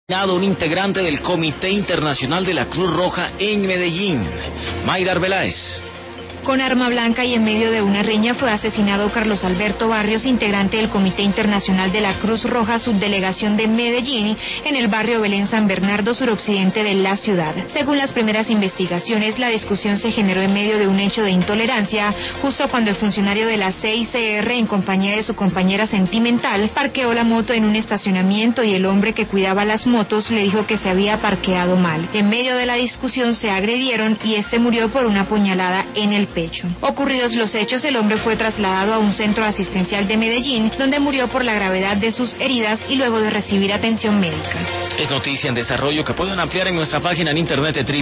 Un integrante del Comité Internacional de la Cruz Roja en Medellín, Mayra Arbeláez. Con arma blanca y en medio de una riña fue asesinado Carlos Alberto Barrios, integrante del Comité Internacional de la Cruz Roja, subdelegación de Medellín, en el barrio Belén San Bernardo, suroccidente de la ciudad. Según las primeras investigaciones, la discusión se generó en medio de un hecho de intolerancia, justo cuando el funcionario de la CICR, en compañía de su compañera sentimental, parqueó la moto en un estacionamiento y el hombre que cuidaba las motos le dijo que se había parqueado mal. En medio de la discusión se agredieron y este murió por una puñalada en el pecho. Ocurridos los hechos, el hombre fue trasladado a un centro asistencial de Medellín, donde murió por la gravedad de sus heridas y luego de recibir atención médica. Es noticia en desarrollo que pueden ampliar en nuestra página en internet